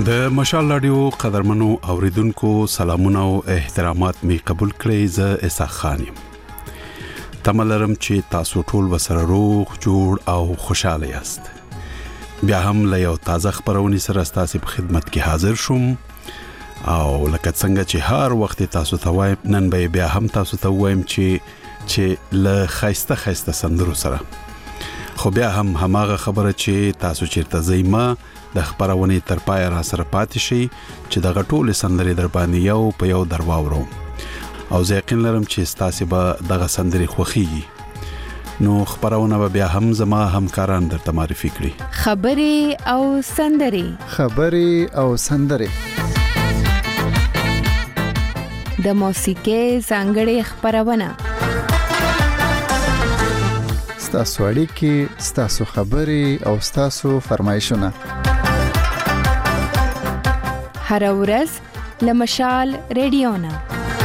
د مشال رادیو قدرمنو اوریدونکو سلامونه او احترامات می قبول کړئ. ز اسحاق خان یم. تملرم چې تاسو ټول وسره روغ جوړ او خوشاله یاست. بیا هم له یو تازه خبرونې سره ستاسو په خدمت کې حاضر شوم او لکه څنګه چې هر وخت تاسو ته وایم نن به بیا هم تاسو ته وایم چې له خایسته سندرو سره خو بیا هم هماغه خبره چې تاسو چیرته زیمه د خبرونه تر پای را سره پاتې شي چې د غټول سندري در باندې یو په یو درواورو او زه یقین لرم چې تاسو به دغه سندري خوخيږي. نو خبرونه به بیا هم زما همکاران درته معرفي کړي. خبري او سندري د موسیقي څنګه خبرونه ستاسو اړیکې، ستاسو خبري او ستاسو فرمایشونه هر ورځ لمشال رادیونا.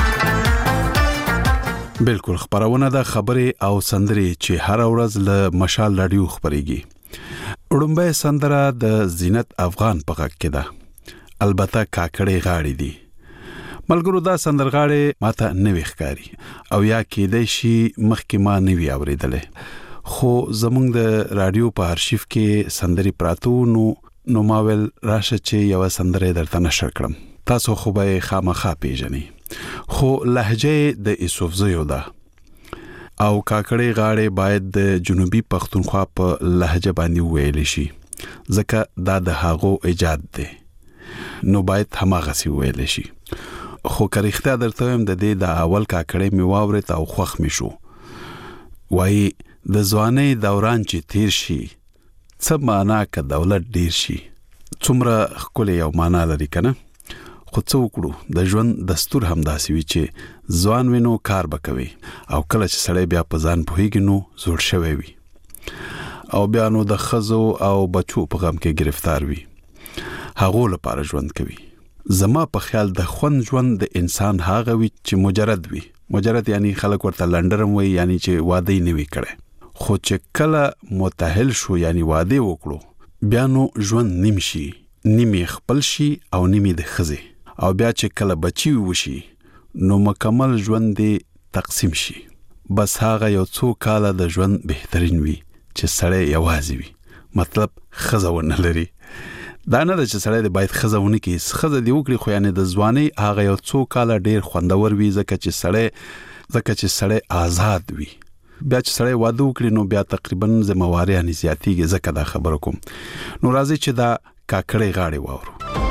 بالکل خبرونه د خبري او سندري چې هر ورځ له مشال رادیو خبريږي. وړومبه سندره د زینت افغان په غږ کې ده. البته کاکړې غاړي دي. ملګرو دا سندرغاړي ماته نوې ښکاری او یا کېدای شي مخکې ما نوې اوریدلې. خو زمونږ د رادیو په ارشیف کې سندري پراتو نو ماول راشه چې یو سندره درته نشر کړم. تاسو خو به خامخا پیژنئ. خو لهجه د یوسفزیو ده او کاکړې غاړي باید د جنوبي پښتونخوا په لهجه باندې ویل شي ځکه دا د هغو ایجاد دی نو باید هماغه سی ویل شي. خو کریخته درته هم د دې د اول کاکړې می واورت او خوخ می شو. وای د ځواني دوران چې تیر شي څه معنا ک دولت ډیر شي څومره خپل یو معنا لري کنه. خو څو کړو د ژوند دستور هم داسي وي چې ځوان وینو کار وکوي او کله چې سړی بیا په ځان پوهیږي نو زوړ شوی وي او بیا نو د خزو او بچو په غم کې گرفتار وي. هغه لپاره ژوند کوي. زما په خیال د خوند ژوند د انسان هغه وي چې مجرد وي. مجرد یعنی خلک ورته لندرم وي یعنی چې واده نه وي کړي. خو چې کله متأهل شو یعنی واده وکړو بیا نو ژوند نیم شي، نیمه خپل شي او نیمه د خزه او بیا چې کله بچي وشي نو مکمل ژوند دی تقسیم شي. بس هغه یو څو کاله د ژوند بهترین وي چې سړی یوازې وي. مطلب خزونه لري. دا نه چې سړی د باید خزونه کې خزه دی وکړي خو یعنی د ځواني هغه یو څو کاله ډیر خوندور وي ځکه چې سړی آزاد وي. بیا چې سړی واده وکړي نو بیا تقریبا ذمہواری ان زیاتیږي ځکه دا خبره کوم. نو راځي چې دا کاکړې غاړي واورو.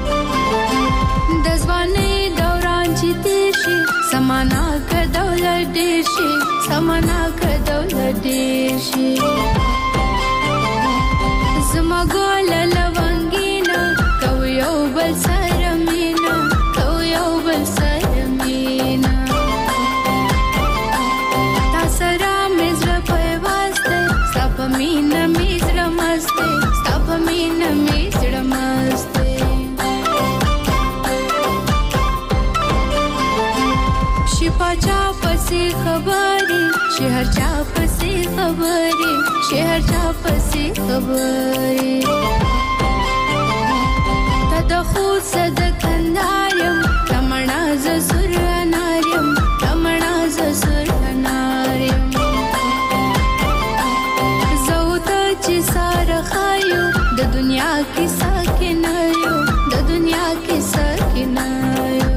د ځواني دوران چې تیر شي سمانا ک دولت ډیر شي سمانا ک دولت ډیر شي زما ګل لونګینا کو یو بل سره مینا کو یو بل سره مینا تاسو مزر په واسطه سب مینا مزر مسته سب مینا مزر مسته پاچا پسې خبري شهر چا پسې خبري شهر چا پسې خبري تا خو صد کندارم تمنا ز سر انارم تمنا ز سر انارم زوت چې سار خایو د دنیا کې ساکن یو د دنیا کې ساکن یو.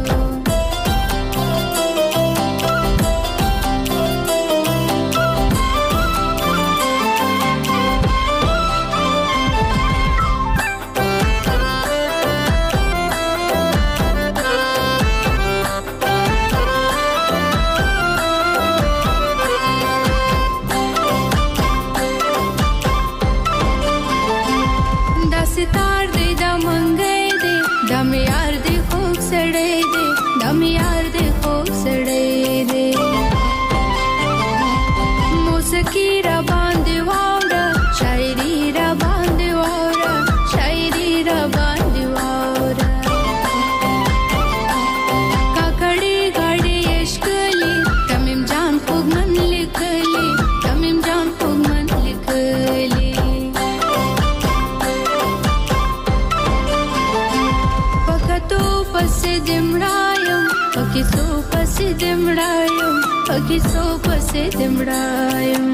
پکې سو پسې دمړایم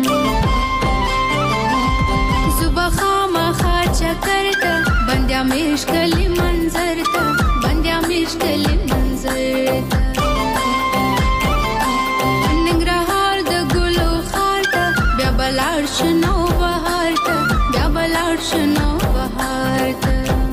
صبح خامخا چکر ته بندیا مشکلی منظر ته بندیا مشکلی منظر ته ننګرهار د ګلو خار ته بیا بلاړ شنو بهار ته بیا بلاړ شنو بهار ته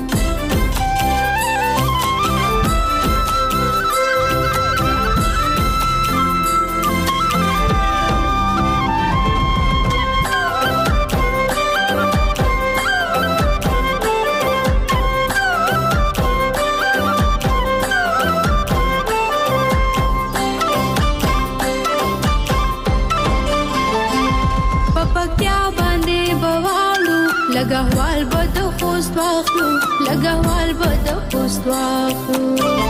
لګهوال به د خوست واخلو لګهوال به د خوست واخلو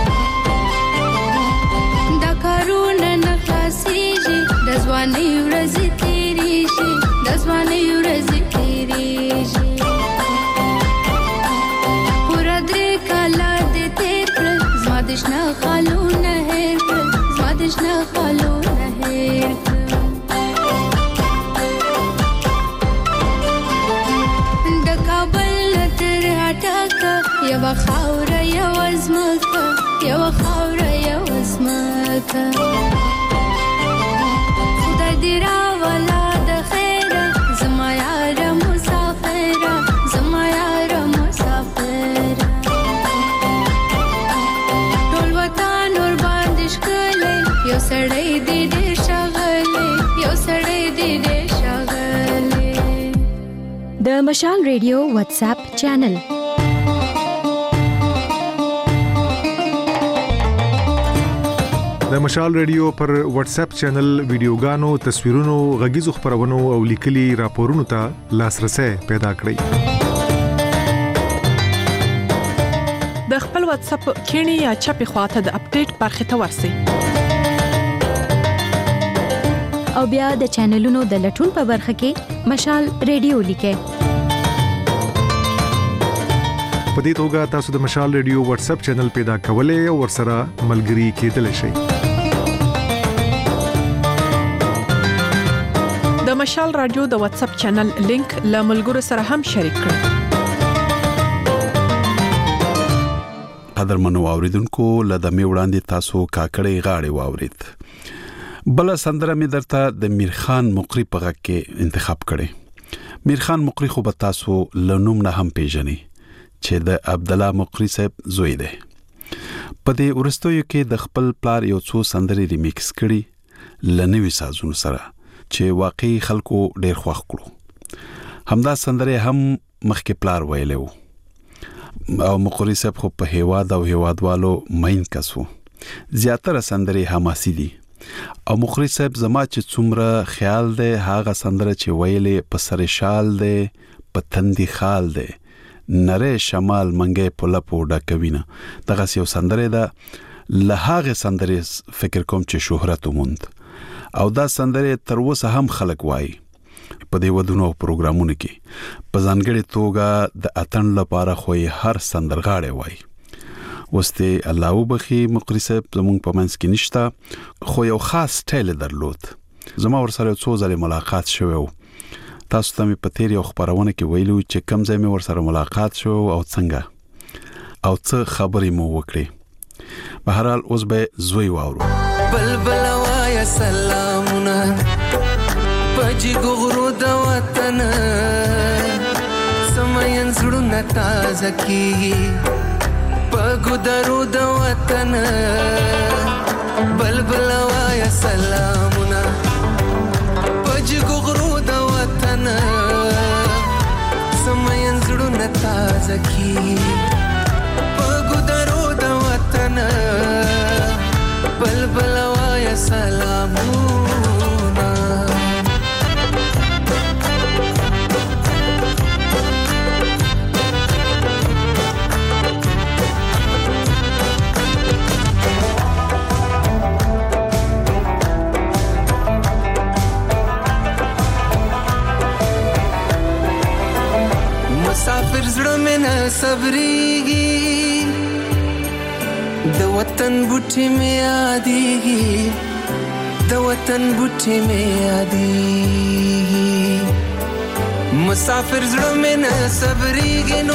دا کارونه نه خلاصېږي د ځوانۍ ورځې تېرېږي د ځوانۍ ورځې تېرېږي پوره 3 کاله دې تېر کړل زما د شنه خالونه هېر کړل زما د شنه خالونه هېر کړل یو خاوره یو ازمکه یو خاوره یو ازمکه خدای دې راولا د خیره زما یاره مسافره زما یاره مسافره ټول وطن ور باندې ښکلی یو سړی دې ډېر ښاغلی یو سړی دې ډېر ښاغلی د مشال ریډیو واتس اپ چینل د مشال ریډیو پر واتس اپ چینل ویډیوګانو، تصویرونو، غږیزو خبرونو او لیکلي راپورونو ته لاسرسي پیدا کړئ. د خپل واتس اپ کینی یا چپی خواته د اپډیټ برخه ته ورسئ. او بیا د چینلونو د لټون په برخه کې مشال ریډیو لیکئ. په دې توګه تاسو د مشال ریډیو واتس اپ چینل پیدا کولای او ورسره ملګري کېدلی شئ. د مشال رادیو د واتس اپ چینل لینک له ملګرو سره هم شریک کړئ. قدرمنو اوریدونکو لدمه وړاندې تاسو کاکړې غاړې واورید. بل سندره می درته د میرخان مقری په غږ کې انتخاب کړي. میرخان مقری خو به تاسو لنوم نه هم پیژنئ چې د عبد الله مقری صاحب زوی دی. په دې ورستیو کې د خپل پلار یو څو سندرې ریمیکس کړي لنوي سازونو سره چې واقعي خلکو ډېر خوښ کړو. همدا سندرې هم مخکې پلار ویلې وو او مقری صاحب خو په هیواد او هیوادوالو مین کسو. زیاتره سندرې حماسي دي او مقری صاحب زما چې څومره خیال دی هغه سندره چې ویلې په سر شال دی په تندي خال دی نره شمال منګې پوله پوډه کوینه دغه یو سندره ده له هغه سندرې فکر کوم چې شهرت وموند او دا سندره تر اوسه هم خلک وایي په دې ودونو پروګرامونو کې په ځانګړي توګه د اتن لپاره خو هر سندرغاړي وایي. وسته الله وبخي مقری صاحب زمونږ په منځ کې نشته خو یو خاص سټایل درلود. زما ورسره څو ځله ملاقات شوه. تاسو ته په تیر یو خبرونه کې ویلو چې کم ځای مې ورسره ملاقات شو او څنګه او څه خبرې مو وکړي. بهر حال اوس به زوی واورو. بلبل وایا سلامونه پجی ګورو د وطن سمین زړونه تازه کی پګو درو د وطن بلبل وایا سلامونه پجی ګورو د وطن سمین زړونه تازه کی پګو درو د وطن بلبل وایا سلامونه مسافر زړه مې نه صبرېږي د وطن بوټي مې یادېږي د وطن بوټي مې یادېږي مسافر زړه مې نه صبرېږي نو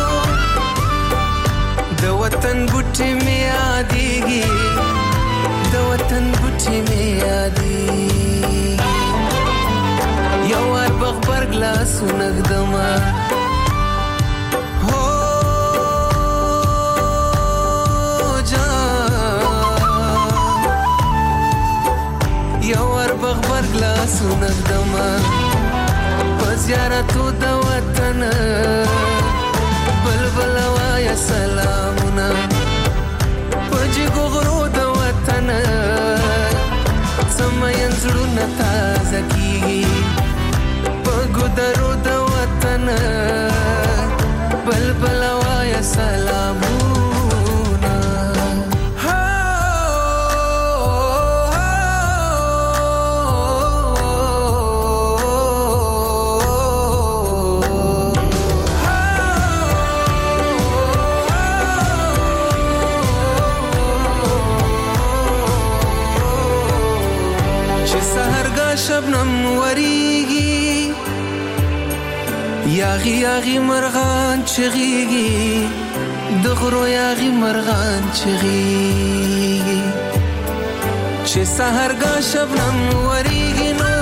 د وطن بوټي مې یادېږي د وطن بوټي مې یادېږي یو وار بغبرګ لاسونه ږدمه بغبر گلاسونه ږدمه په زیارتو د وطن بلبل وایه سلامونه په جګو غرو د وطن څه مین زړونه تازه کېږي په ګودرو د وطن بلبل وایه سلامونه شبنم وریږي یاغي یاغي مرغان چغيږي د غرو یاغي مرغان چغيږي چې سحرګا شبنم وریږي نو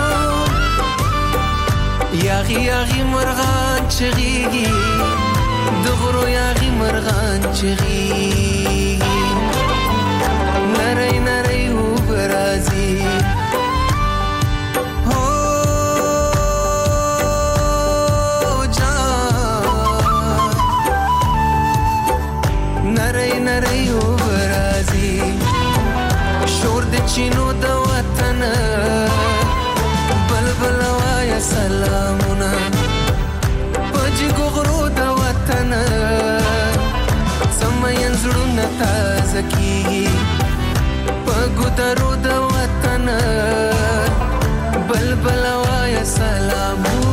یاغي یاغي مرغان چغيږي د غرو یاغي مرغان چغيږي نری نری وبرازي چینو د وطن بلبل وایه سلامونه په جګو غرو د وطن څه مین زړونه تازه کېږي په ګودرو د وطن بلبل وایه سلامونه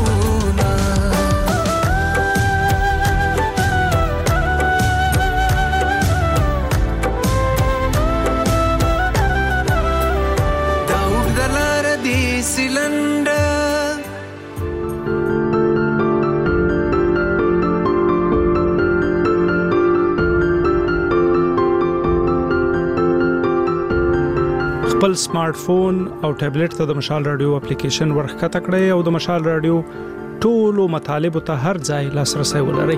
خپل سمارټ فون او ټابلیټ ته د مشال رادیو اپلیکیشن ورخکته کړئ او د مشال رادیو ټولو مطالبه ته هر ځای لاسرسي ولرئ.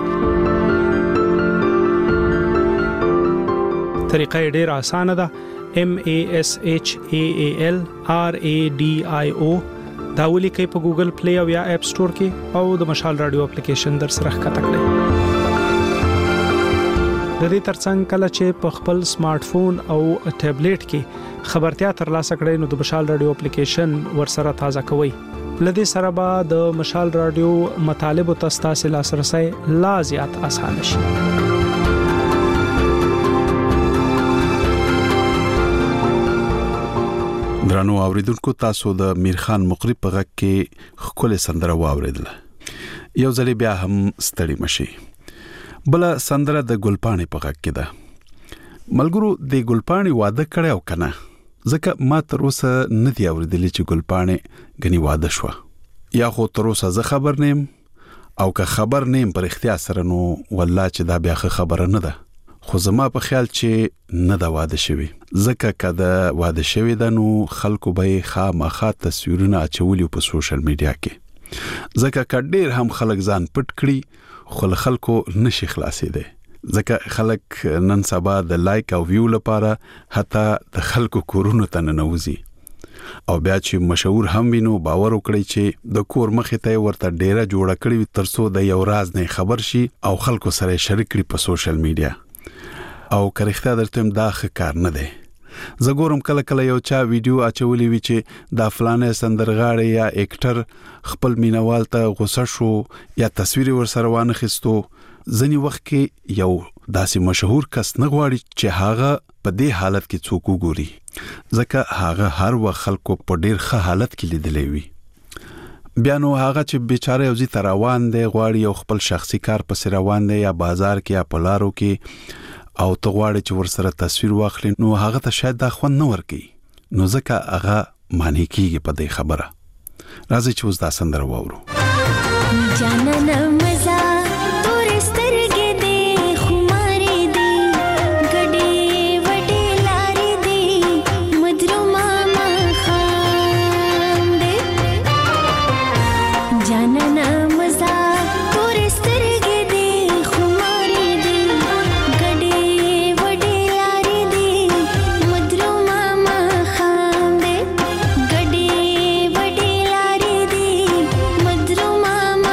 طریقه ډېره اسانه ده. MASHAALRADIO دا ولیکئ په ګوګل پلی او یا اپ سٹور کې او د مشال رادیو اپلیکیشن در سره ښکته کړئ. د دې ترڅنګ کله چې په خپل سمارټ فون او ټابلیټ کې خبرتیا ترلاسه کړئ نو د مشال رادیو اپلیکیشن ورسره تازه کوئ. لدې سره به د مشال رادیو مطالب او تاسو لاسرسي لا زیات اسانه شي. درنو اوریدونکو تاسو د میرخان مقری په غږ کې خپل سندره واوریدله. یو ځل بیا هم ستړي مشي. بل سندره د ګلپانی په غږ کې ده. ملګرو د ګلپانی واده کړي او کنه ځکه ما تر اوسه نه دی اوریدلی چې ګلپانی غني واده شو یا خو تر اوسه زه خبر نیم او که خبر نیم پر اختیار سره نو والله چې دا بیا خبره نه ده خو زما په خیال چې نه دا واده شوی ځکه کده واده شوی ده نو خلکو به خامخا تصویرونه اچولي په سوشل میډیا کې ځکه کډیر هم خلک ځان پټ کړي خو خلکو نشي خلاصې ده ځکه خلک نن سبا د لایک او ویو لپاره حتی د خلکو کورونو ته ننوځي او بیا چې مشهور هم وینو باور وکړي چې د کور مخې ته ورته ډیره جوړه کړي ترڅو د یو راز نه خبر شي او خلکو سره شریک کړي په سوشل میډیا او کرخته درته دا ښکار نه دی زګورم کله کله یو چا ویډیو اچولې وی چې دا فلانه سندرغاړی یا اکټر خپل مینوال ته غوسه شو یا تصویر ورسره وانه خستو ځنی وخت کې یو داسې مشهور کس نه غواړي چې هغه په دې حالت کې څوک وګوري ځکه هغه هر وخت خلکو په ډیر ښه حالت کې لیدلې وي بیا نو هغه چې بیچاره یو ځی روان دی غواړي یو خپل شخصي کار پس روان دی یا بازار کې یا پلارو کې او ته غواړي چې ورسره تصویر واخلې نو هغه ته شاید دا خوند نه ورکي نو ځکه هغه معنی کیږي په دې خبره. راځي چې اوس دا سندره واورو. جانانه مزه تور سترګې دې خمارې دې ګډې وډې لارې دې مدرومه ماښام دې جانانه مزه تور سترګې دې خمارې دې ګډې وډې لارې دې مدرومه ماښام دې ګډې وډې لارې دې مدرومه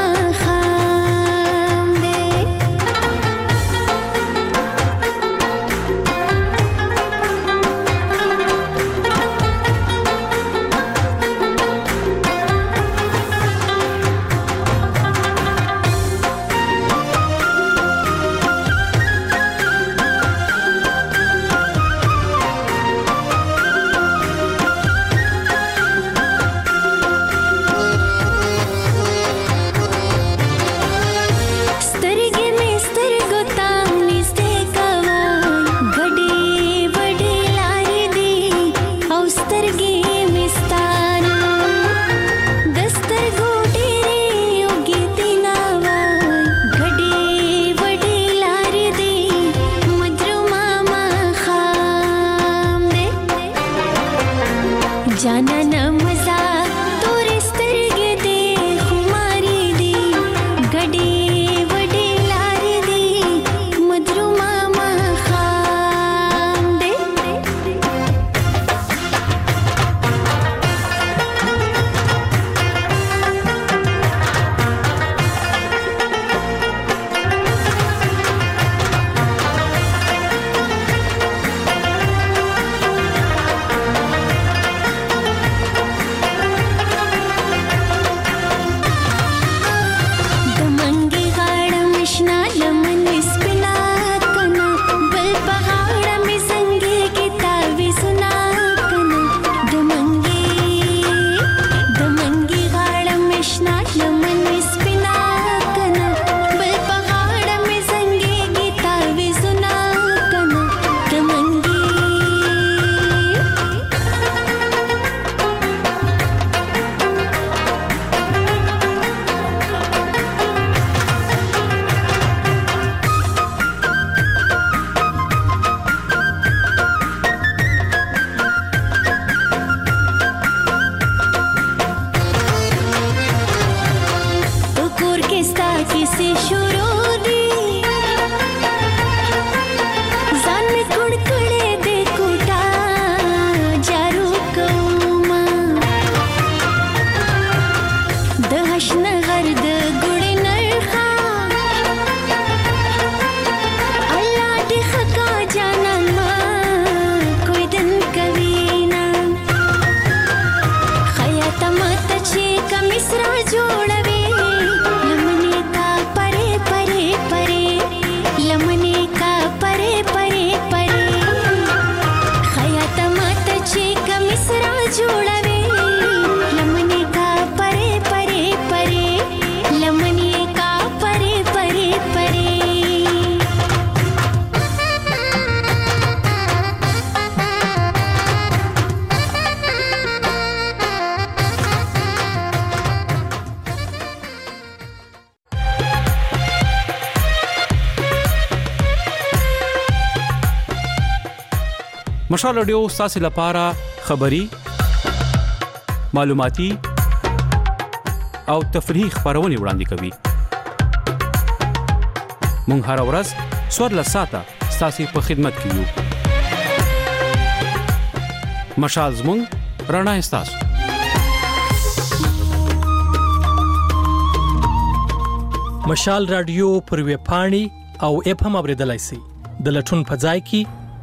مشال رادیو ستاسو لپاره خبری، معلوماتي او تفریحي خبرونه وړاندې کوي. مونږ هر ورځ 14 ساعته ستاسو په خدمت کې یو. مشال زموږ رڼا ستاسو. مشال رادیو پر ویب پاڼې او اپ هم اوریدلای شئ. د لټون په ځای کې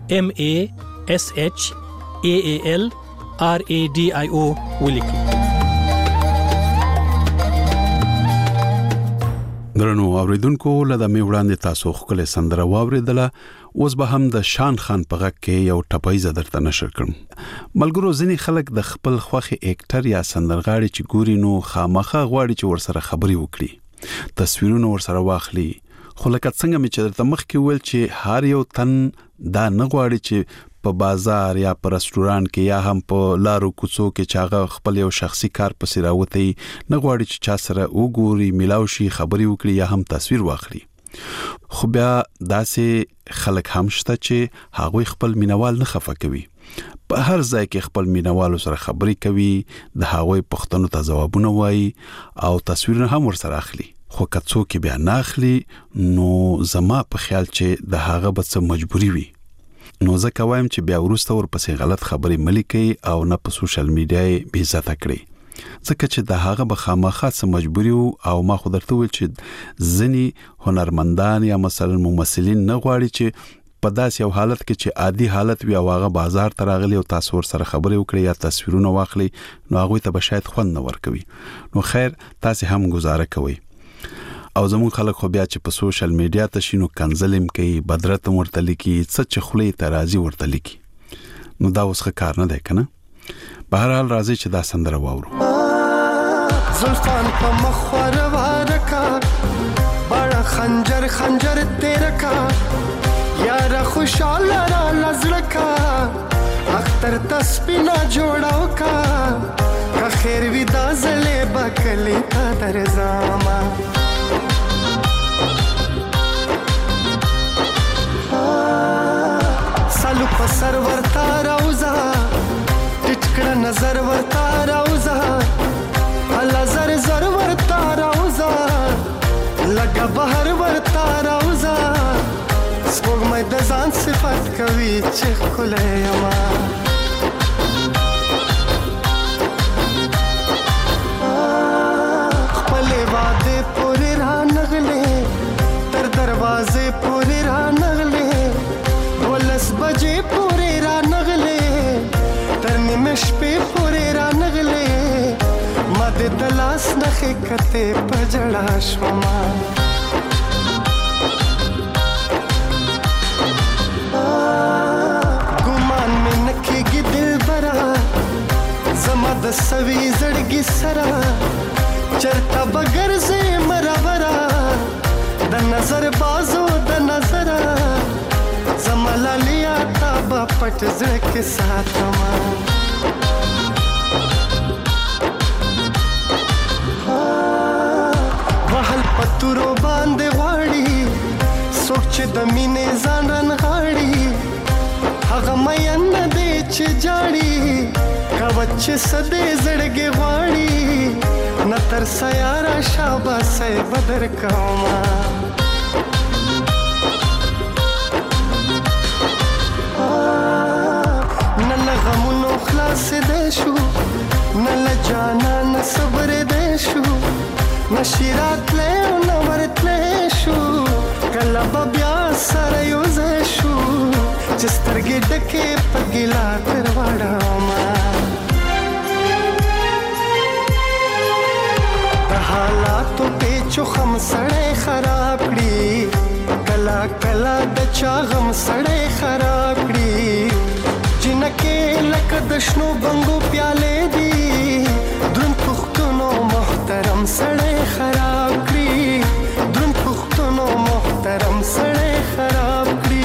MASHAALRADIO ولیکئ. درنو اوریدونکو لدا می وړاندې تاسو خپل سندره واوریدله. اوس به هم د شان خان په غږ کې یو ټپایزه درته نشر کړم. ملګرو ځینې خلک د خپل خوخي اکټر یا سندرغاړي چې ګوري نو خامخا غواړي چې ورسره خبري وکړي، تصویرونه ورسره واخلي. خو لکه څنګه چې درته مخکې ویل چې هر یو تن دا نه غواړي چې په بازار یا په رستوران کې یا هم په لارو کوڅو کې چاغه خپل یو شخصي کار پسې راوتی نه غواړي چې چا سره وګوري ملاو شي خبري وکړي یا هم تصویر واخلي خو بیا داسې خلک هم شته چې هغوی خپل مینوال نه خفه کوي په هر ځای کې خپل مینوالو سره خبري کوي د هغوی پوښتنو ته ځوابونه وایي او تصویرونه هم ورسره اخلي خو کڅو کې بیا نه اخلي نو زما په خیال چې د هغه به څه مجبوري وي نو زه کوم چې بیا ورسته ورپسې غلط خبرې ملي کوي او نه په سوشل میډیا یې بې عزته کړي ځکه چې د هغه به خامخا څه مجبوري او ما خو درته ویل چې ځینی هنرمندان یا مثلا ممثلین نه غواړي چې په داسې یو حالت کې چې عادي حالت وي او هغه بازار ته راغلي او تاسو ورسره خبرې وکړي یا تصویرونه واخلي نو هغه ته به شاید خوند نه ورکوي نو خیر تاسو هم گزاره کوئ او زمون خلک خو بیا چې په سوشل میډیا ته شینو کنزلم کوي بدرت ورته لیکي څه چې خولې ته راځي ورته لیکي نو دا اوس ښه کار نه دی کنه په هر حال راځي چې دا سندره واورو زلفان په مخ ورکا بڑا خنجر خنجر تیرا کا یار خوشاله را لزړکا اختر تسبینا جوړاو کا خیر وی دا زلې بکلی تا درځما سالو په سر ورتا راوزا ټټکړه نظر ورتا راوزا الله زر زر ورتا راوزا لګا بهر ورتا راوزا سپوږمۍ د ځان صفات کوي چې خلای ما خپل واده پورې را نغلې تر دروازه پورې را نغلې ولس بجې پورې را نغلې تر نیمه شپې پورې را نغلې ما د دلاس نخې کته پجړا شوما ګمان مې نکېږي دلبره زما د سوي زړګي سره چرته بغیر زه مرابره د نظر بازو د نظر زمالالیا تا با پټ زړه کې ساتما وحل پتورو باندې غواړي سوچ د مینې ځان رن غاړي هغه مې نه دی چې جاړي کاوچ سدې زړګي غواړي نه تر سیارا شاباسه بدر کوما غمونو خلاص دې شو نه لجانا نه صبر دې شو نه شیرات له نو ورتلې شو کله بیا سره یو ځای شو چې سترګې ډکې پګلا تر وړم د حالاتو پیچو خم سړې خراب کړي کلا کلا د چا غم سړې خراب کړي جنکه لکه د شنو بنګو پیاله دي درن پختونو محترم سړی خراب کړي درن پختونو محترم سړی خراب کړي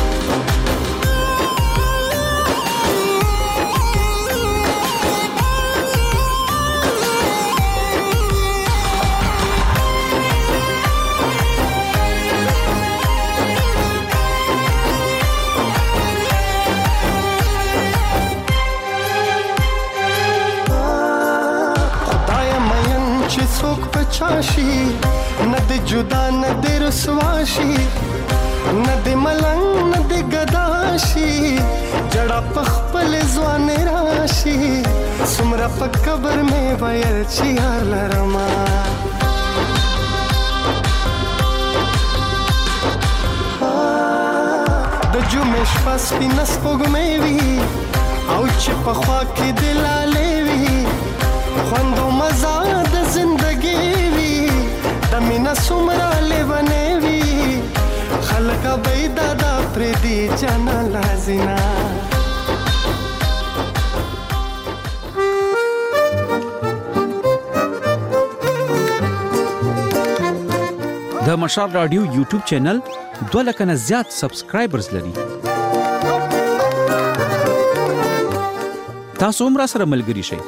چاشي نه د جدا نه د رسواشي نه د ملنګ نه د ګداشي جړه پخپل ځوان راشي سمره په قبر مې ویل چې یار لرما د جمعې شپه سپینه سپوږمۍ وي او چې په خوا کې دلالې وي خوند او مزه د زندګي وي د مینا سمره لیونې وي خلک به دادا پر دې جانا لازینا د مشال رادیو یوټیوب چینل 2 لک نه زیات سبسکرایبرز لري تاسو هم راسره ملګري شئ.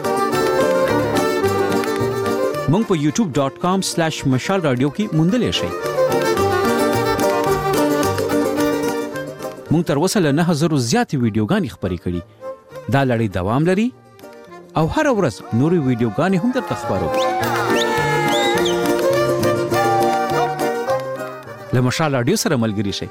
مونږ په youtube.com/مشال رادیو کې موندلې شئ. مونږ تر اوسه له 9000 زیاتې ویډیوګانې خپرې کړي. دا لړۍ دوام لري او هر ورځ نورې ویډیوګانې هم درته خبرو. له مشال رادیو سره ملګري شئ.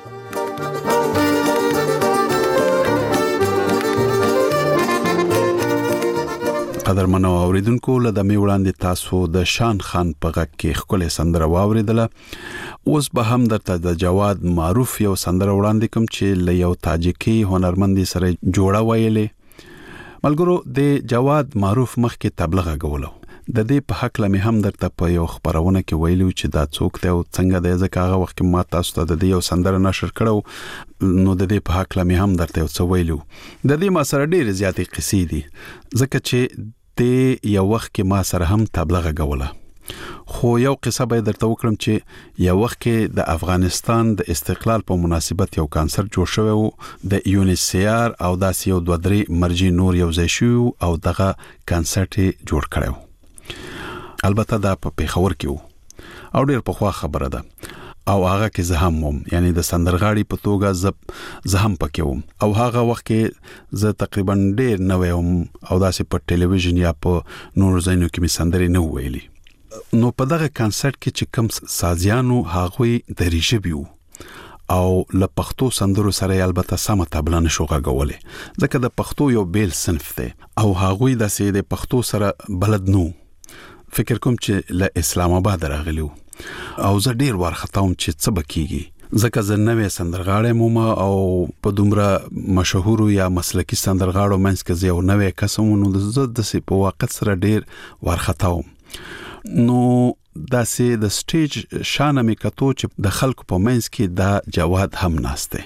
قدرمنو اوریدونکو له دمه وړاندې تاسو د شان خان په غږ کې خپل سندره واوریدله. اوس به هم درته د جواد معروف یو سندره وړاندې کوم چې له یو تاجیکي هنرمند سره جوړه ویلې. ملګرو د جواد معروف مخکې تبلیغ غوولو. د دې په حق لمه هم درته په یو خبرونه کې ویلو چې دا څوک دی او څنګه دی. ځکه هغه وخت ما تاسو ته د دې یو سندره نشر کړو نو د دې په حق لمه هم درته یو څه ویلو. د دې ما سره ډېر زیاتې قصې دي ځکه چې د یو وخت کې ما سره هم تبلیغ غووله. خو یو قصه به درته وکړم چې یو وخت کې د افغانستان د استقلال په مناسبت یو کانسرت جوړ شوی و د یونیسیار او داسې یو 2-3 مرجی نور یو ځای شو او دغه کانسرت جوړ کړو. البته دا په پیښور کې وو او ډېر په خوا خبره ده او هغه کې زه هم وم، یعنی د سندرغاړي په توګه زه هم پکې وم او هغه وخت کې زه تقریبا ډېر نوې وم او داسې په ټلویزیون یا په نور ځایونو کې می سندرې نه ویلي. نو په دغه کانسرت کې چې کوم سازیانو هغوی د ریژبي وو او له پښتو سندرو سره البته سمه تبله نشو غږولې ځکه د پښتو یو بیل صنف دی او هغوی داسې د پښتو سره بلد نو. فکر کوم چې له اسلام آباد راغلیو او زه ډیر وارخطاوم چې څه بکیږي ځکه زه نوې سندرغاړی مم او په دومره مشهور یا مسلکی سندرغاړو منځ کې یو نوې قسم نو زه د په وخت سره ډیر وارخطاوم. نو داسې د سټیج شانه مې کتو چې د خلکو په منځ کې دا جواد هم ناشته.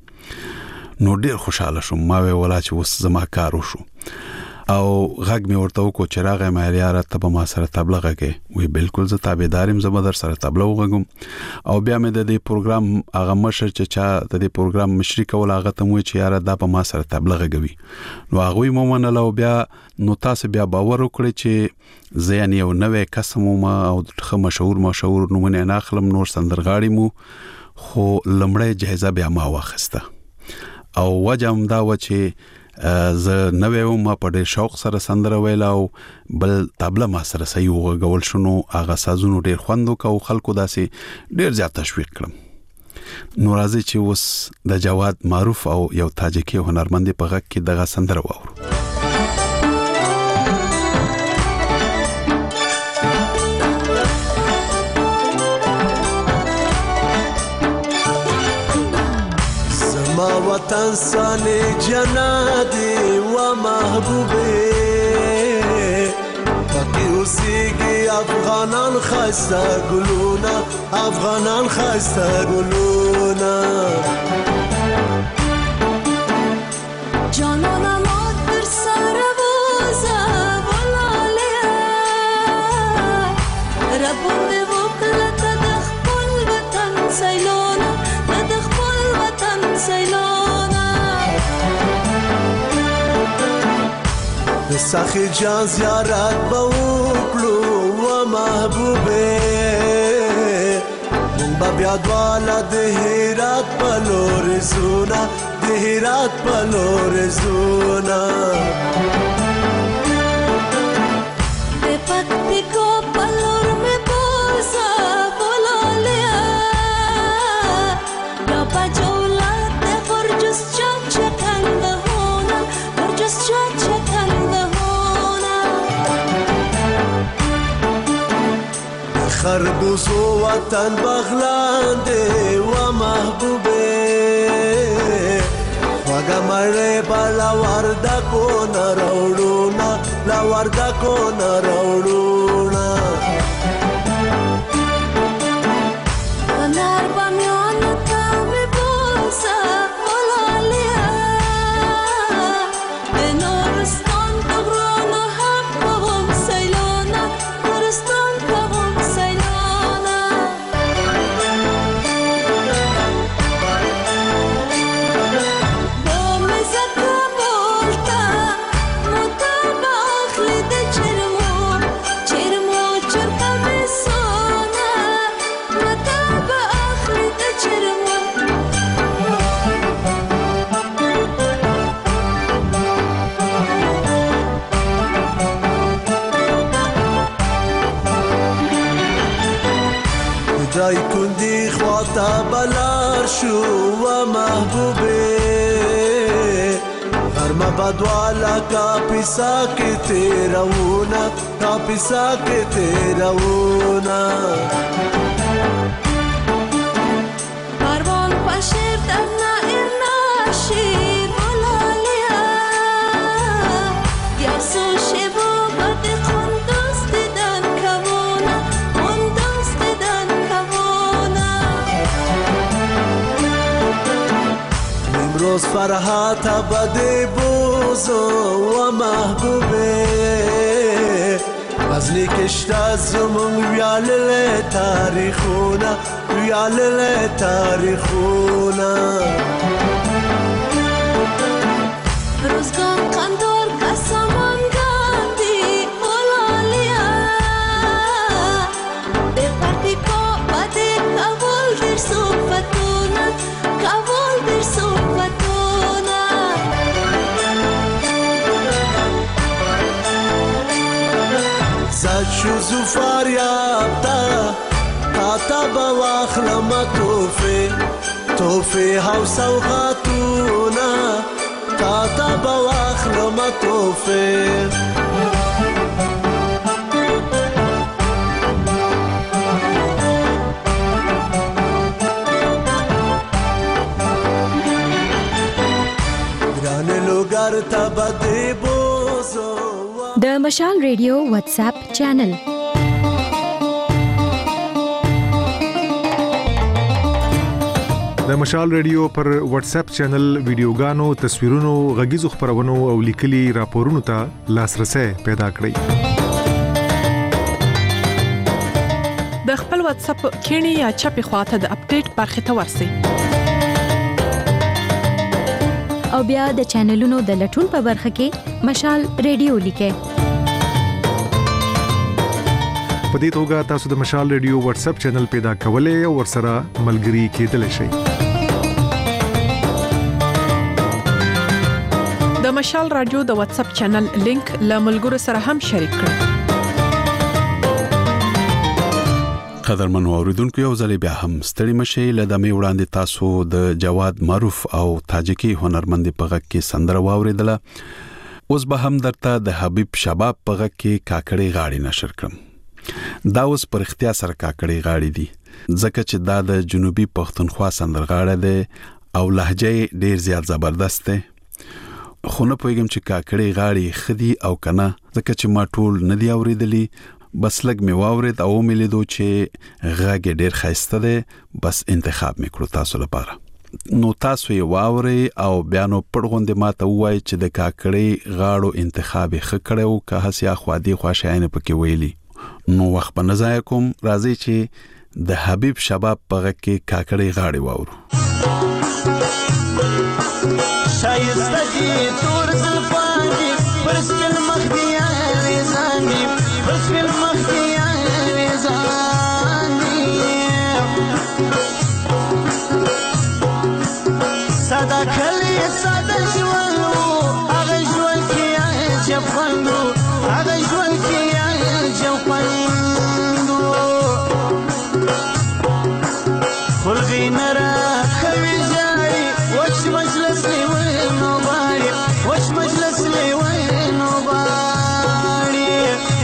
نو ډیر خوشاله شوم. ما ویل چې وس زما کار وشو او غږ مې ورته وکړ چې راغی مې یاره ته به ما سره تبله غږې. وی بالکل زه تابعدارم، زه به در سره تبله وغږم. او بیا مې د دې پروګرام هغه مشر چې چا د دې پروګرام مشري کول هغه ته مو چې یاره دا به ما سره تبله غږوي. نو هغه مو منله او بیا نو تاسو بیا باور وکړئ چې زه یعنی یو نوې قسم ما او خو مشهور نومونه نه اخلم نور سندرغاړي مو. خو لمړی جایزه بیا ما واخسته او وجه هم دا و چې زه نوې وم په ډېر شوق سره سندره ویل او بل تبله ما سره صحیح وغږول شنو. هغه سازونو ډېر خوند وکاو، خلکو داسې ډېر زیات تشویق کړم. نو راځي چې اوس د جواد معروف او یو تاجیکي هنرمند په غږ کې دغه سندره واورو. وطن سالی جنادی و محبوبی باقی اوسیگی افغانان خسته گلونا، افغانان خسته گلونا. جانانم در سر بوزه ولالیا ربونده وکلت دخپل وطن سیلونا، دخپل وطن سیلونا. د سخی جان زیارت به وکړو و محبوبې مونږ به بیا دواړه د هرات په لورې ځو، د هرات په لورې ځو. د پکتیکا په لور مې بوزه ولالیا را په جولت د برجس چکندهونه، برجس چکندهونه. خربوزو وطن بغلان دی و محبوبې خوږه مړې به له وردکو نه راوړونه، له وردکو نه راوړونه. انار بامیانو ته مې بوزه ولالیا د نورستان په غرونو هم کوم سیلونه، نورستان کوم سیلونه. با مې ځکه بولته دایکندی خواتا بلار شو و محبوبه غرمه بدوالا کاپیسا که تیرونا کاپیسا که تیرونا کاروان پشیر درنا ارناشی بولالیا دیاسو شبو بد خندوز دیدن کبونا خندوز دیدن کبونا امروز فرحات بده بوزو و محبوبه غزنی کشتا زمون ویالله تاریخونا ویالله تاریخونا روزگان قندور کسامان گاندی بولالیا به پرتی کو بده کابل در صفتونا کابل در صفتونا زد شو زفار یابتا تا بواخلم توفی هاو سوغاتونا تا بواخلم توفی گرانه لوگر تا بدی بوزو د مشال ریډیو واتس اپ چینل د مشال ریډیو پر واتس اپ چینل ویډیوګانو تصویرونو غږیزو خبرونو او لیکلي راپورونو ته لاسرسي پیدا کړئ د خپل واتس اپ کینی یا چپی خواته د اپډیټ برخه ته ورسی او بیا د چینلونو د لټون په برخه کې مشال ریډیو لیکه په دې توګه تاسو د مشال ریډیو واتس اپ چینل پیدا کولای او ورسره ملګري کېدلی شئ د مشال رادیو د واتس اپ چینل لینک له ملګرو سره هم شریک کړئ قدرمن اوریدونکو یو ځل بیا هم ستړي مشي لدمه وړاندې تاسو د جواد معروف او تاجکی هنرمند په غږ کې سندره واوریدله اوس به هم درته د حبیب شباب په غږ کې کاکړې غاړي نشر کړم دا اوس پر اختیار سره کاکړې غاړي دي ځکه چې دا د جنوبي پښتونخوا سندرغاړه ده او لهجه ډیر زیات زبردست ده خو نه پوهیږم چې کاکړې غاړي خدي او کنه ځکه چې ما ټول ندی اوریدلی بس لګ می واورید او مې لیدو چې غږ ډیر خاسته ده بس انتخاب میکړو تاسو لپاره نو تاسو یې واوري او بیا نو پړغوندې ماته وای چې د کاکړې غاړو انتخاب ښه کړو که هسیا خوادي خواشاینه پکې ویلي نو وخت په نزا کوم راځي چې د حبیب شباب په غږ کې کاکړې غاړي واورو شایسته دي تور زلفاني پرسپل مخدیا وزاني پرسپل مخدیا وزاني صدا کلی صدا جوانو هغه ژوند کې چپندو هغه ژوند کې چپندو خلغي نرا خوي جاري وش مجلس لي وينو باري وش مجلس لي وينو باري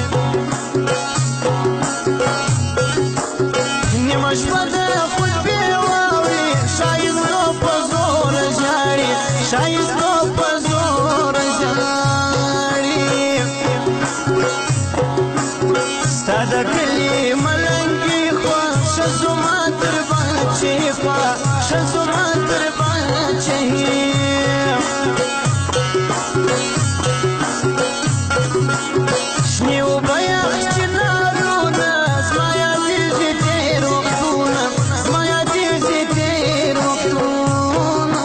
نمش بدا خود بيواوري شايز نو بزور جاري شايز نو بزور جاري ستادا كلي ملنگي خوا شزو ما تربان چيخوا شزو ما تربان چيخ شنيو بياخ چنارونا زمايا ديزي تير وقتونا زمايا ديزي تير وقتونا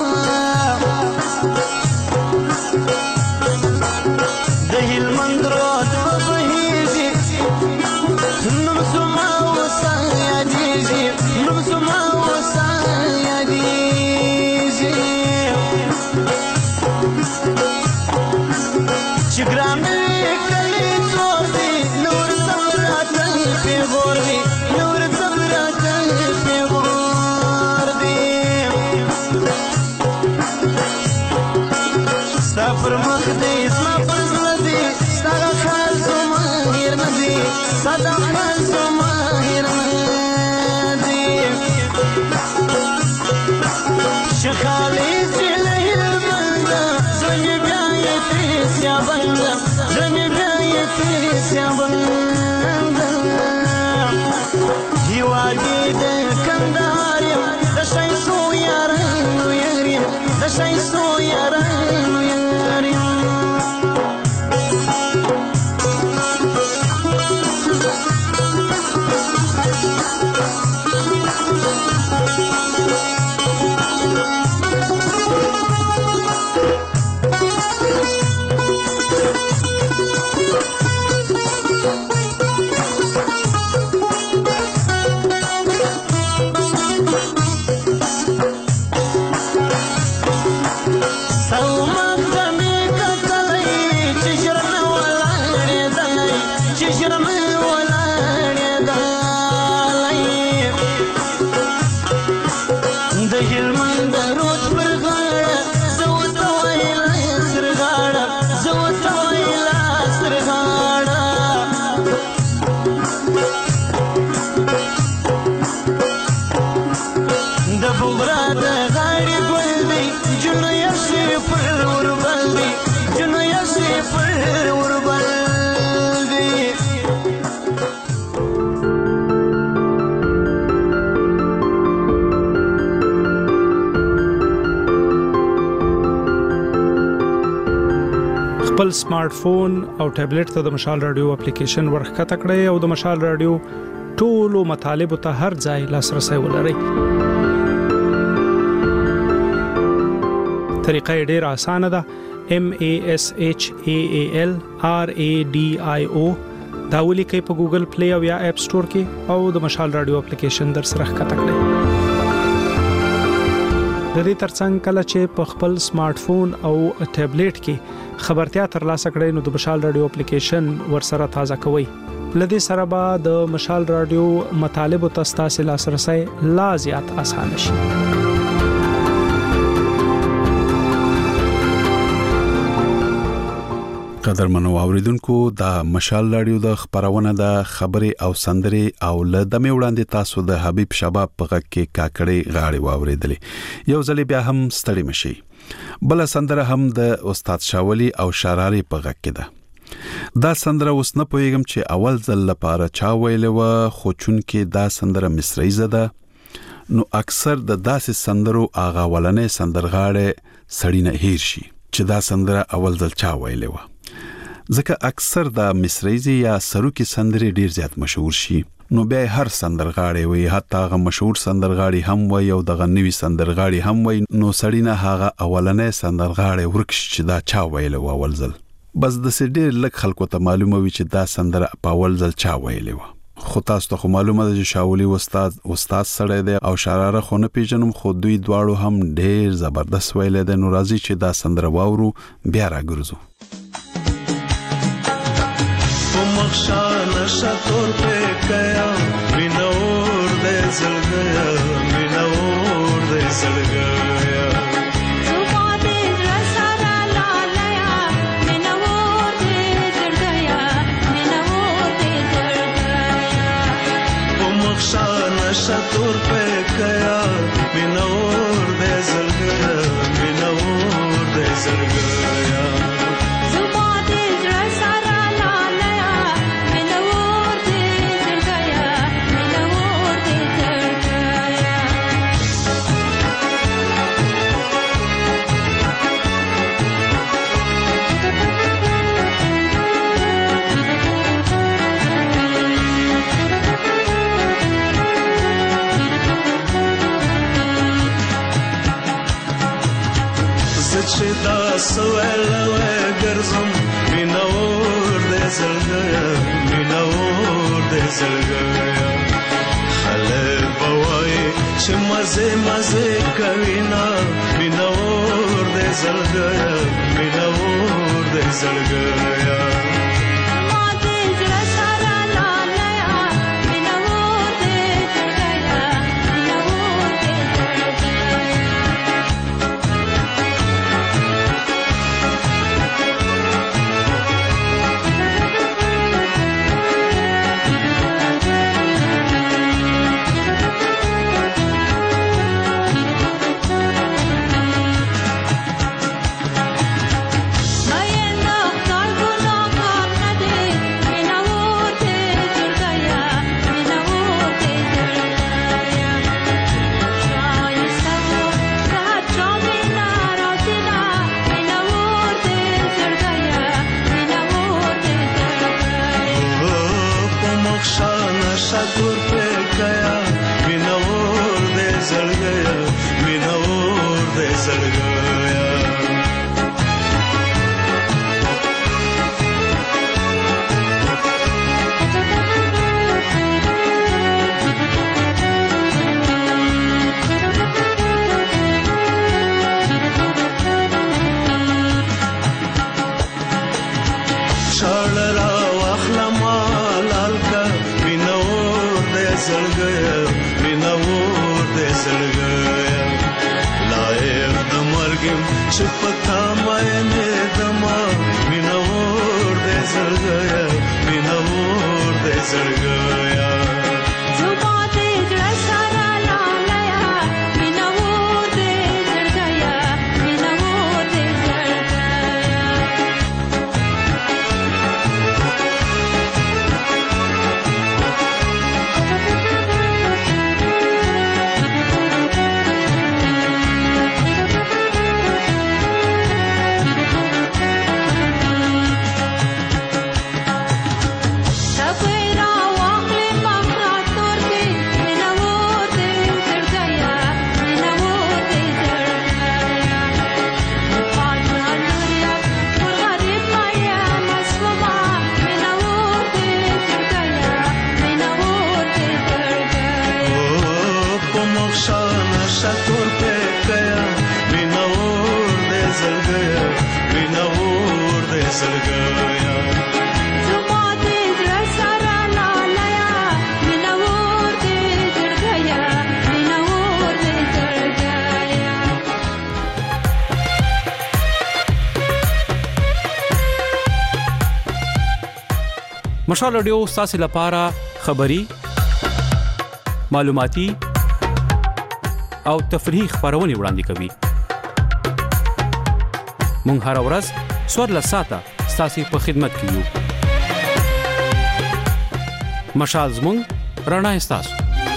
دهي المندرات بضهيزي نمسو ما وصا يا ديزي نمسو ما وصا يا ديزي شكرامي كلي توزي نور صبرات في غوري نور صبرات صدا زماهر دي شخالي زلي البلدة زمي بيايتي يا بلدة زمي بيايتي يا بلدة هواجي ده كندار ده شايسو يا رينو يا ريم ده شايسو يا رينو يا ريم خپل سمارټ فون او ټابلیټ ته د مشال رادیو اپلیکیشن ورخکته کړئ او د مشال رادیو ټولو مطالبه ته هر ځای لاسرسي ولرئ. طریقه ډیره اسانه ده. MASHAALRADIO دا ولیکئ په ګوګل پلی او یا اپ سٹور کې او د مشال رادیو اپلیکیشن در سره ښکته کړئ. د دې ترڅنګ کله چې په خپل سمارټ فون او ټابلیټ کې خبرتیا ترلاسه کړئ نو د مشال رادیو اپلیکیشن ورسره تازه کوئ. لدې سره به د مشال رادیو مطالب او تاسو لاسرسي لا زیات اسانه شي. قدرمنو اوریدونکو دا مشال رادیو د خبرونه د خبري او سندري او لدمه وړاندې تاسو د حبيب شباب په غږ کې کاکړي غاړي واوریدلې. یو ځلې بیا هم ستړي مشي. بل سندره هم د استاد شاولي او شراري په غږ کې ده. دا سندره اوس نه پوهیږم چې اول ځل لپاره چا ویلې و، خو چون کې دا سندره مصری زده نو اکثر د داسې سندرو آغا ولنې سندرغاړي سړی نه هیر شي چې دا سندره اول ځل چا ویلې و. ځکه اکثر د مصریزي یا سروکي سندري ډیر زیات مشهور شي نو بیا هر سندرغاړي وي، حتی هغه مشهور سندرغاړي هم وي او دغه نوی سندرغاړي هم وي، نو سړی نه هغه اولنې سندرغاړي ورکش چې دا چا ویلې و اول ځل. بس د سډیر لک خلکو ته معلومه وي چې دا سندره په اول ځل چا ویلې و. خو تاسو ته معلومه ده چې شاولي استاد سره دی او شراره خو نه پیژنم، خو دوی دواړو هم ډیر زبردست ویلې ده. نو راځي چې دا سندره واورو بیا راګرځو. مخشانه شتور په کیا مینور دې زړګیا مینور دې زړګیا زما دې رسره لالیا مینور دې زړګیا مینور دې زړګیا مخشانه شتور په کیا مینور دې زړګیا مینور دې زړګیا چې دا سوالوي ګرځم مینور دې زړګیا مینور دې زړګیا خلک بوای چې مزه مزه کوي نا مینور دې زړګیا مینور دې زړګیا زړګیا لایق د مرګم شپتا مې دما مینور دې زړګیا مینور دې زړګیا مشال رادیو ستاسو لپاره خبری معلوماتي او تفریحي خبرونه وړاندې کوي. مونږ هر ورځ سوړ لساته ستاسو په خدمت کې یو. مشال زموږ رڼا ستاسو.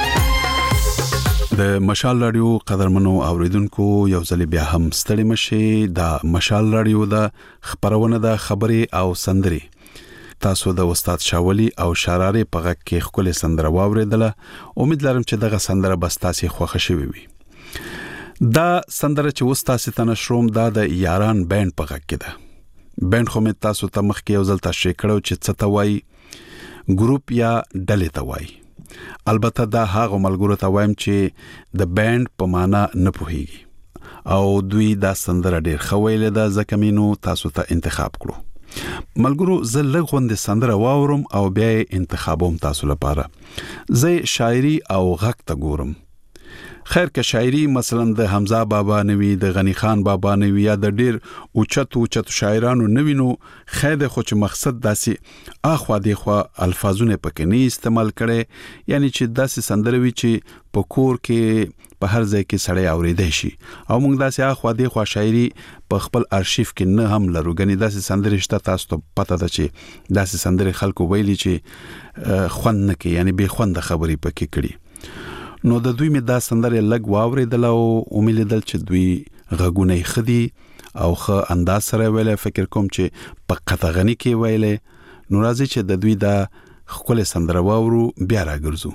د مشال رادیو قدرمنو اوریدونکو یو ځل بیا هم ستړي مشي. دا مشال رادیو د خبرونه د خبري او سندري تاسو د استاد شاولی او شراري په غږ کې خپل سندره واوریدله. امید لرم چې دغه سندره بس تاسو خوښ شوي وي. دا سندره چې وستاسو ته نشروم دا د یاران بند په غږ کې ده. بند خو مې تاسو ته مخ کې یو ځل تشریح کړو چې څه ته وایي، ګروپ یا ډلې ته وایي. البته دا هغه ملګرو ته وایم چې د بند په معنا نه پوهیږي او دوی دا سندره ډیر خویل ده، ځکه مینو تاسو ته انتخاب کړو. ملګرو زه لږوند سندره واورم او بیا انتخابوم تاسو لپاره. زه شاعري او غږ ته ګورم. خیر که شاعري مثلا د حمزه بابا نوي، د غنی خان بابا نوي یا د ډیر اوچت شاعرانو نوي، نو خیر خو چې مقصد داسي اخوا دی خو الفاظونه پکې نه استعمال کړي، یعنی چې داسي سندره وي چې په کور کې په هر ځای کې سړی اوریدای شي. او موږ داسي اخوا دی خو شاعري په خپل ارشیف کې نه هم لرو. غني داسي سندره شته تاسو ته پته ده چې داسي سندره خلکو ویلي چې خوند نه کوي، یعنی به خوند خبري پکې کړي. نو د دوی می دا سندره لګ واوریدل او امید دل چې دوی غږونه خدي او خه انداز سره ویله. فکر کوم چې په قطغنی کې ویله. نو راځي چې د دوی دا خپل سندره واورو بیا راګرځو.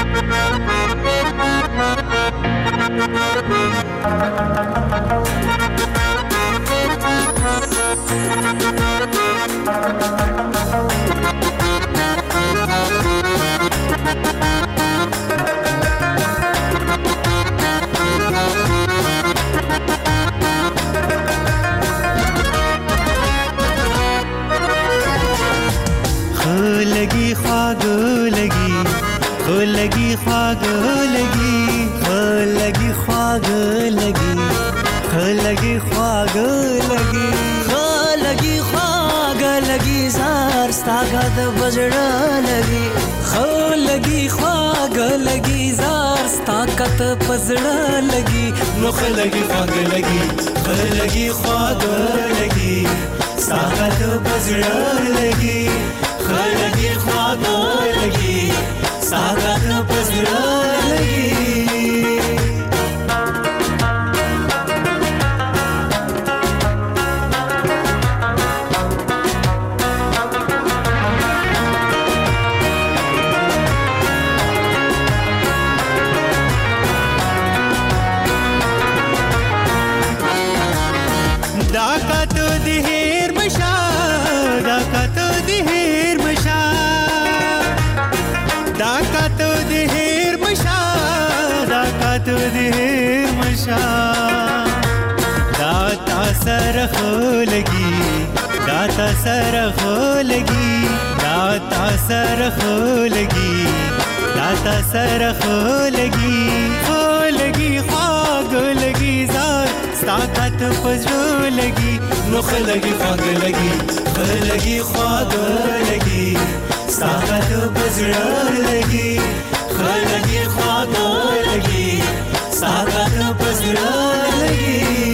लगी ख्वाग लगी खो लगी ख्वाग लगी खो लगी ख्वाग लगी खो लगी ख्वाग लगी खो लगी ख्वाग लगी जार स्तागत बजड़ा लगी खो लगी ख्वाग लगी जार स्तागत बजड़ा लगी मुख लगी ख्वाग लगी खो लगी ख्वाग लगी स्तागत बजड़ा लगी लगी ख्वाब लगी सागत पसरा लगी डाका तो दिहेर मशा डाका तो दिहेर मशा डाका तो दिहेर मशा डाका तो दिहेर मशा दाता सर खोलगी दाता सर खोलगी दाता सर खोलगी تا سره خولګي خولګي خواږ لګي زار ستاکت پزړه لګي نو خلګي خواږ لګي خلګي خواږ لګي ستاکت پزړه لګي خلګي خواږ لګي ستاکت پزړه لګي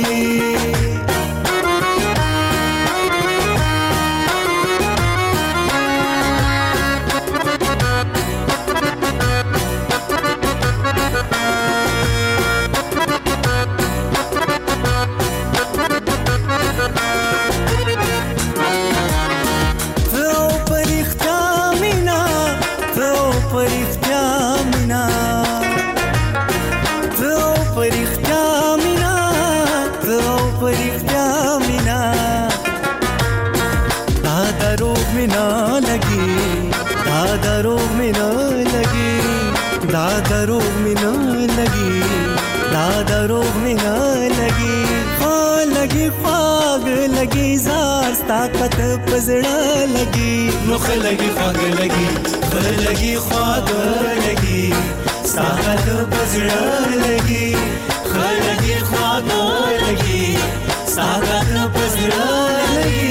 ताकत पजड़ा लगी मुख लगी खाग लगी लगी खाग लगी ताकत पजड़ा लगी लगी खाग लगी ताकत पजड़ा लगी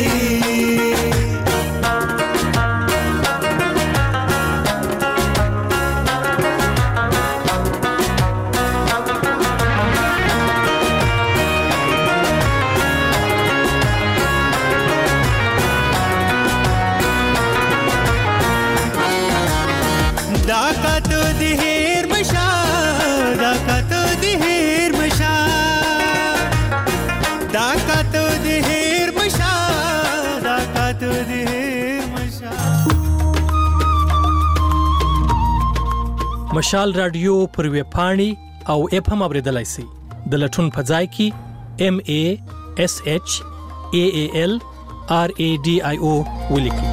مشال رادیو پر ویب پاڼې او اپ هم اوریدلای شئ د لټون په ځای کې MASHALRADIO ولیکئ.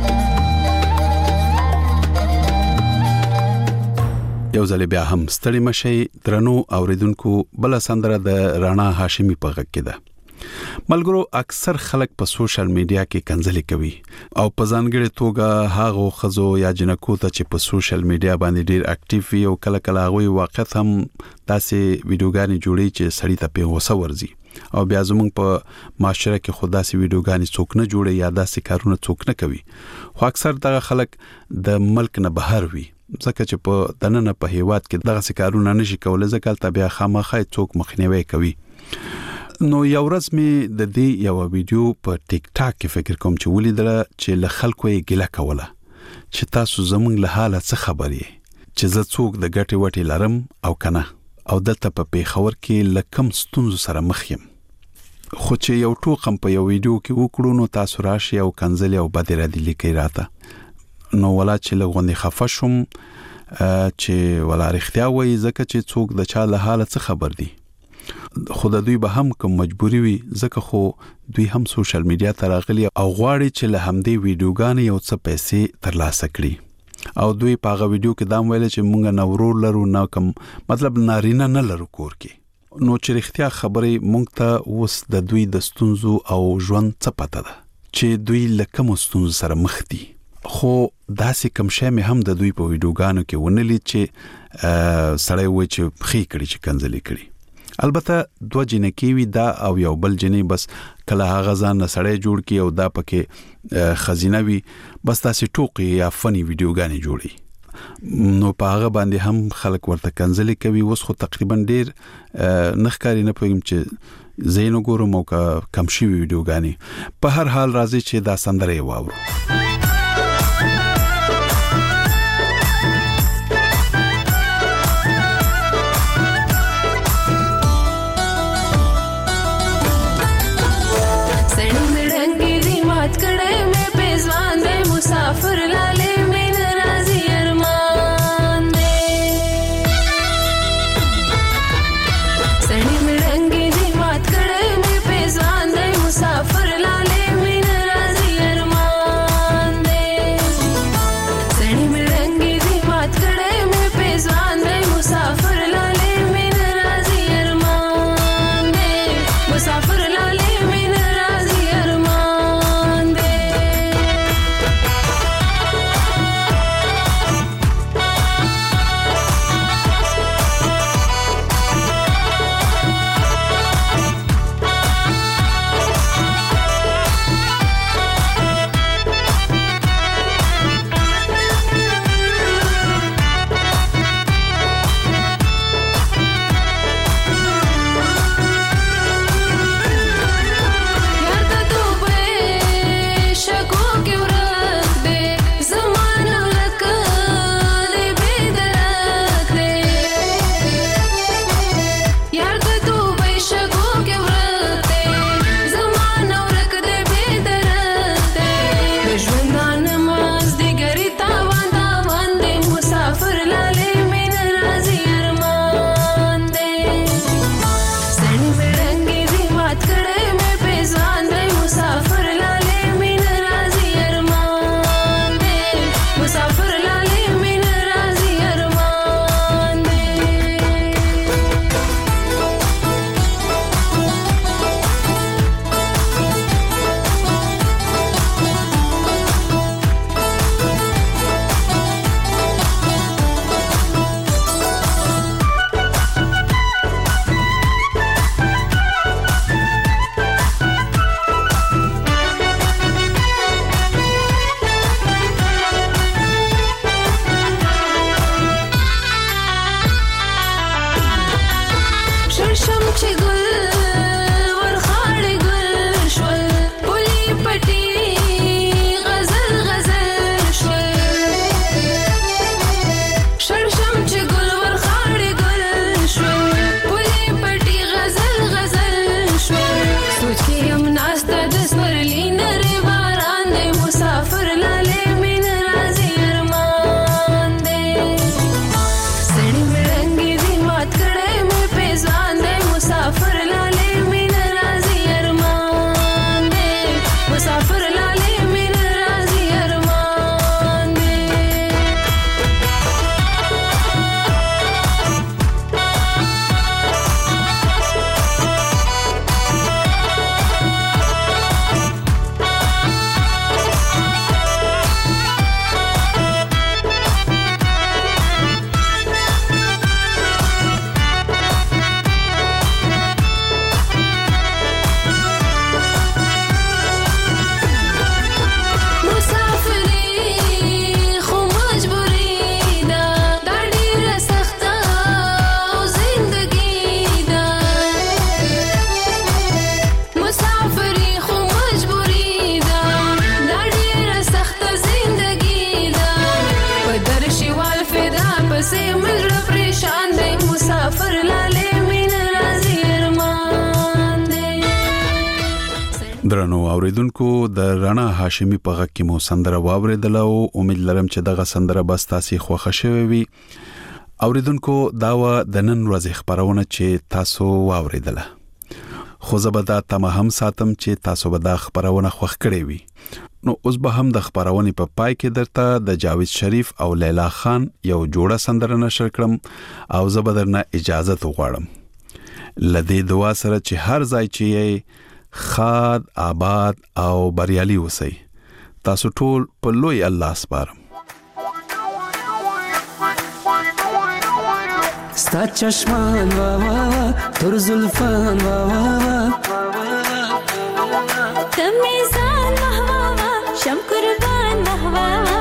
یو ځل بیا هم ستړي مشي درنو اوریدونکو بل سندره د رانا هاشمي په غږ کې ده. ملګرو اکثر خلک په سوشل میډیا کې کنځلې کوي او په ځانګړي توګه هغه خزو یا جنکو ته چې په سوشل میډیا باندې ډیر اکټیو وي او کله کله هغه وخت هم داسې ویډیوګانې جوړي چې سړی ته په غوسه ورځي او بیا زمونږ په معاشره کې خدا سي ویډیوګانې څوک نه جوړي یا داسې کارونه څوک نه کوي خو اکثر دغه خلک د ملک نه بهر وي ځکه چې په دننه په هیواد کې دغه کارونه نشي کولای ځکه ته بیا خامخا څوک مخنیوي کوي. نو یو ورځ می د دې یو ویډیو په ټیک ټاک کې فکر کوم چې ولیدل چې له خلکو یې ګیله کوله چې تاسو زمونږ له حاله څه خبرې چې زه څوک د ګټي وټي لرم او کنه او دلته په پیښور کې لکم ستونزو سره مخ یم خو چې یو ټوکم په یو ویډیو کې وکړو نو تاسو راشي او کنځلې او بد ردی لیکي راته نو ولا چې لغونې خفه شوم چې ولا رښتیا وایي ځکه چې څوک د چا له حاله څه خبر دی خود دوی به هم کوم مجبوری وي ځکه خو دوی هم سوشل میډیا ته راغلي او غواړي چې له همدې ویډیوګانې یو څه پیسې ترلاسه کړي او دوی په هغه ویډیو کې دا ویل چې مونږ نورور لرو نه کوم مطلب نارینه نه لرو کور کې نو چې رښتیا خبرې مونږ ته اوس د دوی د ستونزو او ژوند څه پته ده چې دوی لکه مستونزو سره مخ دي خو داسې کم شې مې هم د دوی په ویډیوګانو کې ونلید چې سړی و چې خې کړي چې کنځلې کړي البته دوه جنکی وی دا او یو بل جنې بس کله هغه ځان سړی جوړ کی او دا پکې خزینه وی بس تاسو ټوکی یا فنی ویډیوګانې جوړي نو په هغه باندې هم خلک ورته کنځلې کوي اوس خو تقریبا ډیر نخکاری نه پوهیم چې زینو ګورم او کم شي ویډیوګانې په هر حال راځي چې دا سندره واورو मुसाफिर लाले में नाराजी अरमान दे सड़ी मिलंगी जी बात करे में पेजवान दे मुसाफिर लाले में नाराजी अरमान درنو اوریدونکو د رڼا هاشمی په غږ کې مو سندره واوریدل او امید لرم چې دغه سندره بس تاسو خوښه شوي وي. اوریدونکو دا و د نن ورځې خبرونه چې تاسو واوریدله. خو زبدا تمه هم ساتم چې تاسو به دا خبرونه خوښ کړي وي. نو اوس به هم د خبرونه په پای کې درته د جاوید شریف او لیلا خان یو جوړه سندره نشر کړم او زبدرنه اجازه وغواړم. لدې دعا سره چې هر ځای چې خاد آباد او بریالي اوسئ. تاسو ټول په لوی الله سپارم. ستا چشمان وا وا تر زلفان وا وا تمیزان وا وا شم قربان وا وا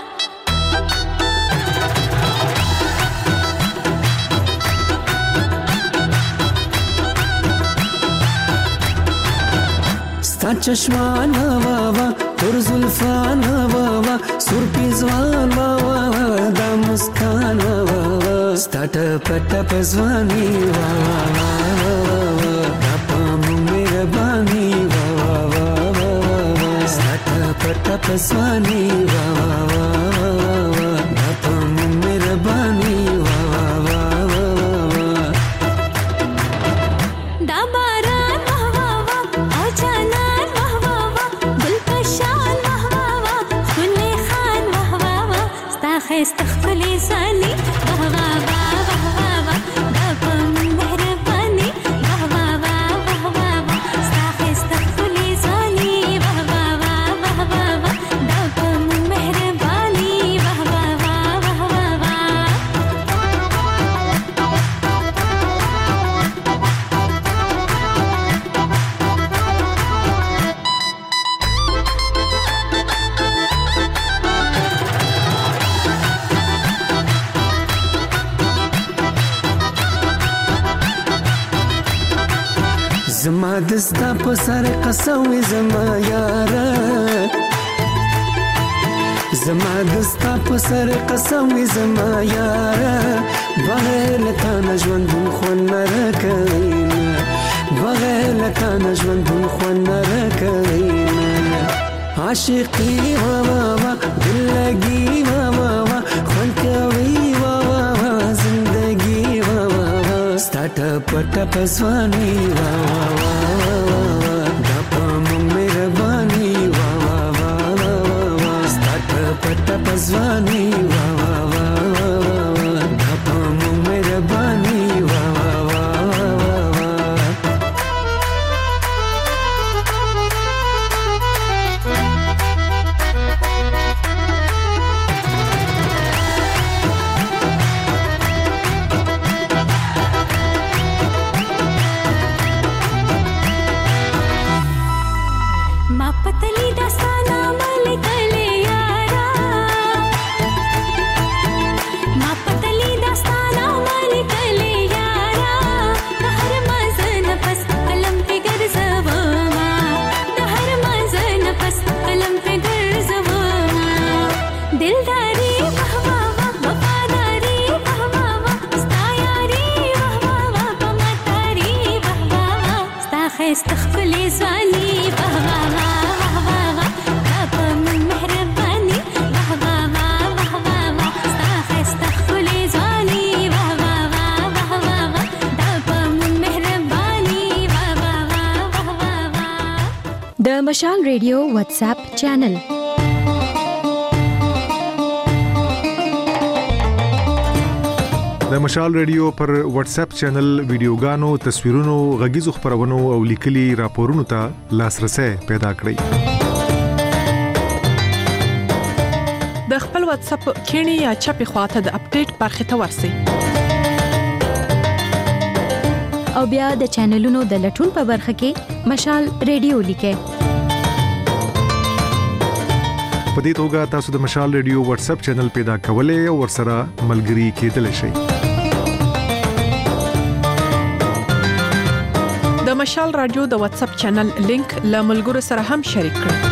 ستا چشمان وا وا تر زلفان وا وا سر پیزوان وا وا دا مسکان وا وا ستا ټپ ځواني وا وا دا پام مهرباني وا وا ستا ټپ ځواني وا وا دا پام مهرباني وا وا دا باران وا وا او جانان وا وا ګلپشان وا وا خلی خان وا وا ستا خيست خلی زاني وا وا زما دستا په سر قسم زما یارا زما دستا په سر قسم زما یارا بغیر تا نژوند خو نه راکوي بغیر تا نژوند خو نه راکوي عاشقي وا وا دل لګي وا وا خون کوي وا زندگی وا ستا ټپ ځواني وا وا دا پام مهرباني وا وا ستا ټپ ځواني وا وا دا پام مهرباني وا وا استخفلي زاني بهوا بهوا دابم مهرباني بهوا بهوا استخفلي زاني بهوا بهوا دابم مهرباني بهوا د مشال ریډیو واتس اپ چینل د مشال ریډیو پر واتس اپ چینل ویډیوګانو تصویرونو غږیزو خبرونو او لیکلي راپورونو ته لاسرسي پیدا کړئ. د خپل واتس اپ کینی یا چپی خواته د اپډیټ برخه ته ورسئ. او بیا د چینلونو د لټون په برخه کې مشال ریډیو لیکئ. په دې توګه تاسو د مشال ریډیو واتس اپ چینل پیدا کولای او ورسره ملګري کېدلی شئ. د مشال رادیو د واتس اپ چینل لینک له ملګرو سره هم شریک کړئ.